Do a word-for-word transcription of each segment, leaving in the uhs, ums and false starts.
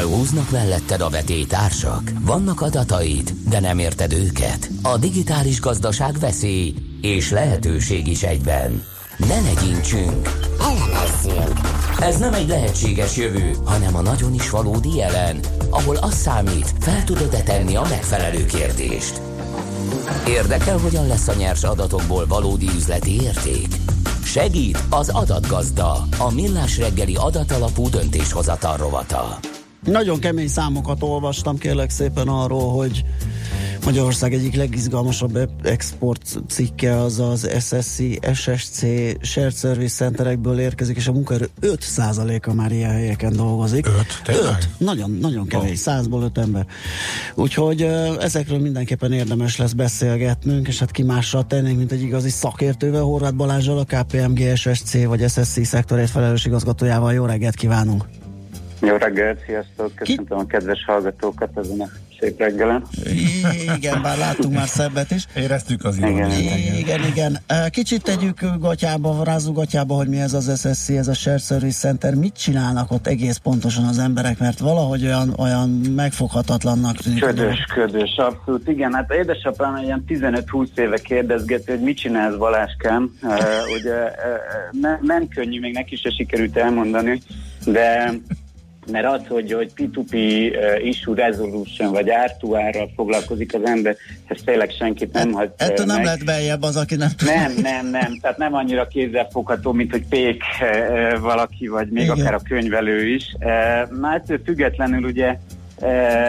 Elhúznak melletted a vetélytársak? Vannak adataid, de nem érted őket? A digitális gazdaság veszély és lehetőség is egyben. Ne legyintsünk, elemezzünk. Ez nem egy lehetséges jövő, hanem a nagyon is valódi jelen, ahol az számít, fel tudod-e tenni a megfelelő kérdést. Érdekel, hogyan lesz a nyers adatokból valódi üzleti érték? Segít az adatgazda, a Millás reggeli adatalapú döntéshozatal rovata. Nagyon kemény számokat olvastam, kérlek szépen arról, hogy Magyarország egyik legizgalmasabb export cikke az az es es cé, es es cé Shared Service Centerekből érkezik, és a munkaerő öt százaléka már ilyen helyeken dolgozik. öt? Tényleg? Nagyon, nagyon kevés, százból öt ember. Úgyhogy ezekről mindenképpen érdemes lesz beszélgetnünk, és hát ki mással tennénk, mint egy igazi szakértővel, Horváth Balázsral, a ká pé em gé es es cé vagy es es cé szektorért felelős igazgatójával. Jó reggelt kívánunk! Jó reggelt, sziasztok! Köszöntöm a kedves hallgatókat ezen a szép reggelen. Igen, bár láttunk már szebbet is. Éreztük az igen. igen, igen. Kicsit tegyük gatyába, rázzuk gatyába, hogy mi ez az es es cé, ez a Shared Service Center. Mit csinálnak ott egész pontosan az emberek, mert valahogy olyan, olyan megfoghatatlannak tűnik. Ködös, ködös, abszolút. Igen, hát édesapám ilyen tizenöt-húsz éve kérdezgető, hogy mit csinálsz, Baláskám. Uh, ugye uh, ne, nem könnyű, még neki se sikerült elmondani, de mert az, hogy, hogy pé kettő pé uh, issue resolution vagy er kettő er-ral foglalkozik az ember, ez tényleg senkit nem hagy Ettől uh, nem meg. lett beljebb az, aki nem tudja. Nem, nem, nem. Tehát nem annyira kézzelfogható, mint hogy pék uh, valaki, vagy még igen, akár a könyvelő is. Uh, már ettől függetlenül ugye uh,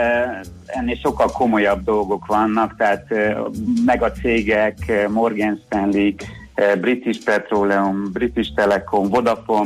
ennél sokkal komolyabb dolgok vannak, tehát uh, megacégek, uh, Morgan Stanley, uh, British Petroleum, British Telecom, Vodafone,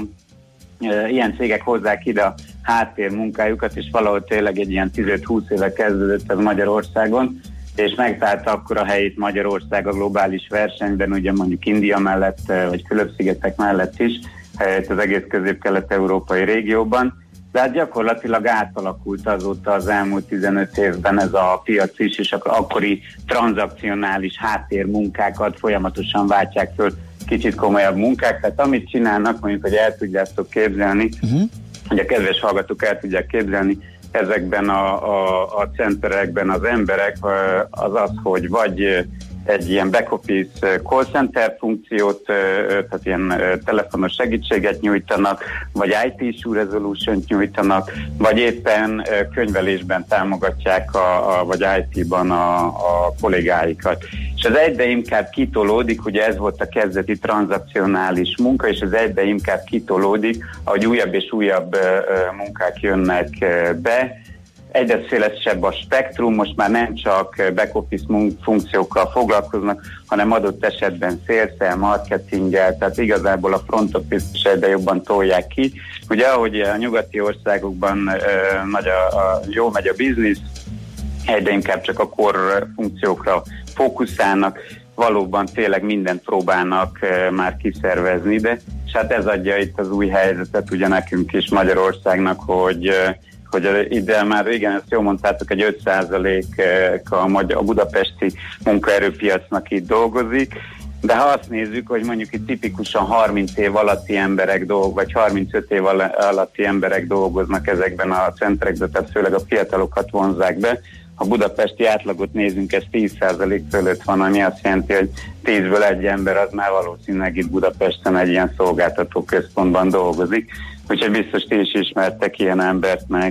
uh, ilyen cégek hozzák ide a háttér munkájukat, és valahol tényleg egy ilyen tizenöt-húsz éve kezdődött ez Magyarországon, és megtalálta akkor a helyét Magyarország a globális versenyben, ugye mondjuk India mellett, vagy Fülöp-szigetek mellett is, az egész közép-kelet-európai régióban, de hát gyakorlatilag átalakult azóta az elmúlt tizenöt évben ez a piac is, és akkor akkori tranzakcionális háttérmunkákat folyamatosan váltják föl kicsit komolyabb munkák, tehát amit csinálnak, mondjuk, hogy el tudjátok képzelni, uh-huh. hogy a kedves hallgatók el tudják képzelni, ezekben a, a, a centerekben az emberek az az, hogy vagy egy ilyen back-office call center funkciót, tehát ilyen telefonos segítséget nyújtanak, vagy i té issue resolution-t nyújtanak, vagy éppen könyvelésben támogatják, a, a, vagy i té-ban a, a kollégáikat. És az egyre inkább kitolódik, ugye ez volt a kezdeti tranzakcionális munka, és az egyre inkább kitolódik, ahogy újabb és újabb munkák jönnek be. Egyre szélesebb a spektrum, most már nem csak back-office funkciókkal foglalkoznak, hanem adott esetben sales-el, marketinggel, tehát igazából a front office is egyre jobban tolják ki. Ugye ahogy a nyugati országokban ö, nagy a, a, jó megy a biznisz, egyre inkább csak a core funkciókra fókuszálnak, valóban tényleg mindent próbálnak ö, már kiszervezni, de és hát ez adja itt az új helyzetet ugye nekünk is Magyarországnak, hogy ö, hogy ide már régen, ezt jól mondtátok, egy öt százalék a, a budapesti munkaerőpiacnak itt dolgozik, de ha azt nézzük, hogy mondjuk itt tipikusan harminc év alatti emberek dolgoznak, vagy harmincöt év alatti emberek dolgoznak ezekben a centerekben, tehát főleg a fiatalokat vonzzák be. Ha budapesti átlagot nézünk, ez tíz százalék fölött van, ami azt jelenti, hogy tízből egy ember az már valószínűleg itt Budapesten egy ilyen szolgáltató központban dolgozik. Úgyhogy biztos ti is ismertek ilyen embert, meg,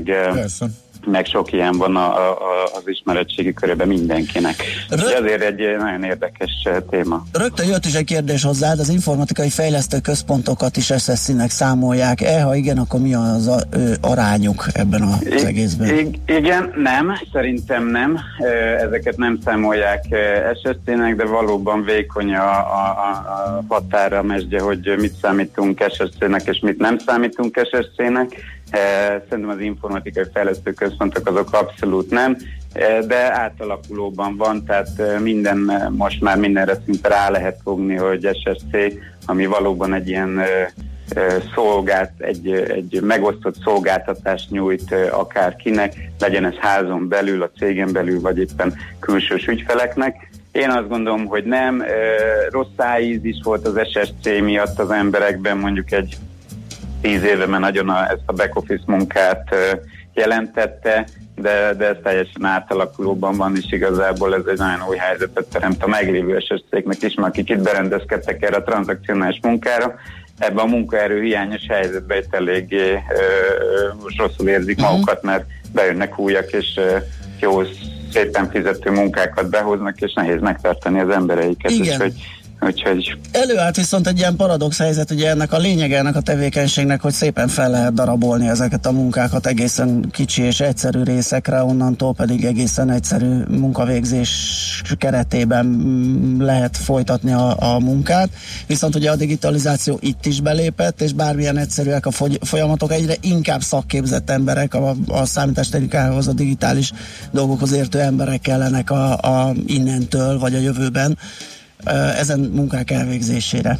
meg sok ilyen van a, a, az ismeretségi körében mindenkinek. Rög... Ezért egy nagyon érdekes téma. Rögtön jött is egy kérdés hozzád, az informatikai fejlesztő központokat is es es cé-nek számolják-e? Ha igen, akkor mi az a, ö, arányuk ebben az I- egészben? I- igen, nem, szerintem nem. Ezeket nem számolják es es cé-nek, de valóban vékony a, a, a határa mesdje, hogy mit számítunk es es cé-nek és mit nem számítunk es es cé-nek. Szerintem az informatikai fejlesztő központok azok abszolút nem, de átalakulóban van, tehát minden, most már mindenre szinte rá lehet fogni, hogy es es cé, ami valóban egy ilyen szolgált, egy, egy megosztott szolgáltatást nyújt akárkinek, legyen ez házon belül, a cégen belül, vagy éppen külsős ügyfeleknek. Én azt gondolom, hogy nem. Rossz szájíz is volt az es es cé miatt az emberekben, mondjuk egy tíz éve, mert nagyon a, ezt a back-office munkát uh, jelentette, de, de ez teljesen átalakulóban van, és igazából ez egy nagyon új helyzetet teremt a meglévő es es cégnek is, mert akik itt berendezkedtek erre a tranzakcionális munkára, ebben a munkaerő hiányos helyzetben itt eléggé ö, most rosszul érzik uh-huh. magukat, mert bejönnek újak, és ö, jó, szépen fizető munkákat behoznak, és nehéz megtartani az embereiket. Igen. Úgyhogy, úgyhogy... Előállt viszont egy ilyen paradox helyzet, ugye ennek a lényege ennek a tevékenységnek, hogy szépen fel lehet darabolni ezeket a munkákat egészen kicsi és egyszerű részekre, onnantól pedig egészen egyszerű munkavégzés keretében lehet folytatni a, a munkát. Viszont ugye a digitalizáció itt is belépett, és bármilyen egyszerűek a folyamatok, egyre inkább szakképzett emberek, a, a számítástechnikához, a digitális dolgokhoz értő emberek kellenek a, a innentől, vagy a jövőben ezen munkák elvégzésére.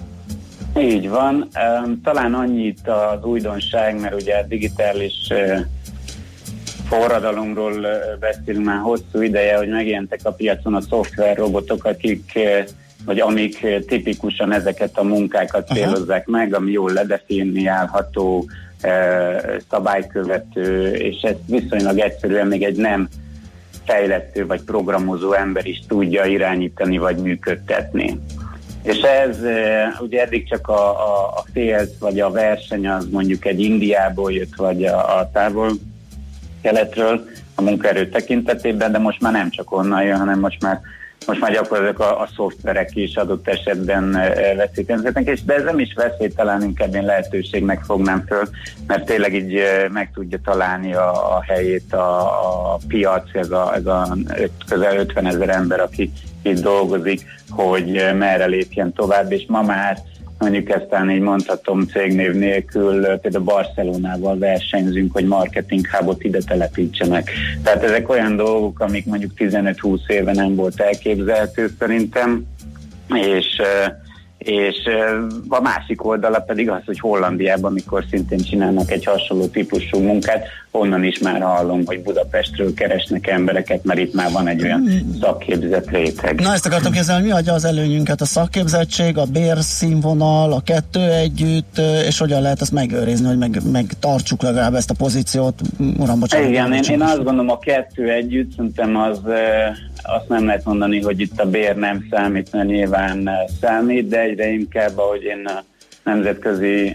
Így van. Talán annyit az újdonság, mert ugye a digitális forradalomról beszélünk már hosszú ideje, hogy megjelentek a piacon a szoftverrobotok, akik, vagy amik tipikusan ezeket a munkákat célozzák Aha. meg, ami jól ledefiniálható, szabálykövető, és ezt viszonylag egyszerűen még egy nem fejlesztő vagy programozó ember is tudja irányítani vagy működtetni. És ez ugye eddig csak a, a, a sales vagy a verseny az mondjuk egy Indiából jött, vagy a, a távol keletről a munkaerő tekintetében, de most már nem csak onnan jön, hanem most már most már gyakorlatilag a, a szoftverek is adott esetben veszélytelenek, és de ez nem is veszélytelen, inkább én lehetőségnek fognám föl, mert tényleg így meg tudja találni a, a helyét a, a piac, ez a, ez a öt, közel ötven ezer ember, aki itt dolgozik, hogy merre lépjen tovább, és ma már mondjuk ezt talán így mondhatom cégnév nélkül, például Barcelonával versenyzünk, hogy marketing hubot ide telepítsenek. Tehát ezek olyan dolgok, amik mondjuk tizenöt-húsz éve nem volt elképzelhető szerintem, és, és a másik oldala pedig az, hogy Hollandiában, amikor szintén csinálnak egy hasonló típusú munkát, onnan is már hallom, hogy Budapestről keresnek embereket, mert itt már van egy olyan szakképzett réteg. Na ezt akartam kérdezni, mi adja az előnyünket? A szakképzettség, a bérszínvonal, a kettő együtt, és hogyan lehet ezt megőrizni, hogy meg, meg tartsuk legalább ezt a pozíciót? Uram, bocsánat. Igen, én, én azt gondolom, a kettő együtt, szerintem az, azt nem lehet mondani, hogy itt a bér nem számít, mert nyilván számít, de egyre inkább, ahogy én a nemzetközi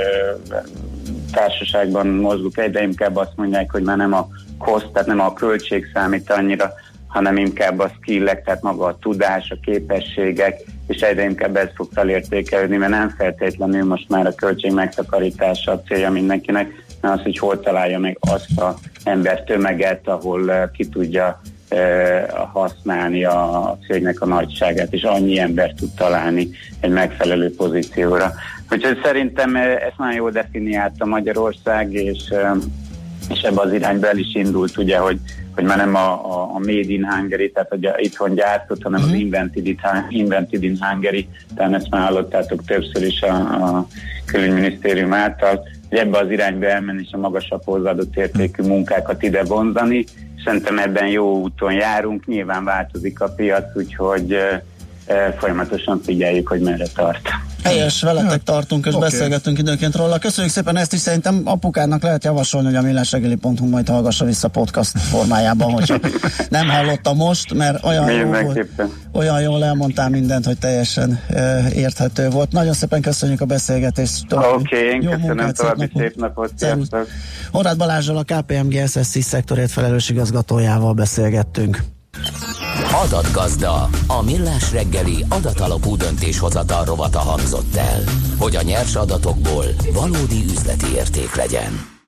társaságban mozgunk, egyre inkább azt mondják, hogy már nem a cost, tehát nem a költség számít annyira, hanem inkább a skillek, tehát maga a tudás, a képességek, és egyre inkább ez fog felértékelődni, mert nem feltétlenül most már a költség megtakarítása a célja mindenkinek, hanem az, hogy hol találja meg azt az ember tömeget, ahol ki tudja használni a cégnek a nagyságát, és annyi ember tud találni egy megfelelő pozícióra. Úgyhogy szerintem ezt nagyon jól definiálta Magyarország, és, és ebbe az irányba el is indult, ugye, hogy, hogy már nem a, a, a Made in Hungary, tehát hogy itthon gyártott, hanem az Invented, it, Invented in Hungary, tehát ezt már hallottátok többször is a, a külügyminisztérium által, hogy ebbe az irányba elmenni, és a magasabb hozzáadott értékű munkákat ide vonzani. Szerintem ebben jó úton járunk, nyilván változik a piac, úgyhogy e, e, folyamatosan figyeljük, hogy merre tart. Helyes, veletek tartunk, és okay. beszélgetünk időnként róla. Köszönjük szépen ezt is, szerintem apukának lehet javasolni, hogy a millásreggeli pont hu majd hallgassa vissza podcast formájában, hogyha nem hallotta most, mert olyan, jó, olyan jól elmondtál mindent, hogy teljesen e, érthető volt. Nagyon szépen köszönjük a beszélgetést. Oké, okay, köszönöm, munkát, további szép napot. Sziasztok. Horváth Balázsral, a ká pé em gé es es i szektorért felelős igazgatójával beszélgettünk. Adatgazda, a millás reggeli adatalapú döntéshozatal rovata hangzott el, hogy a nyers adatokból valódi üzleti érték legyen.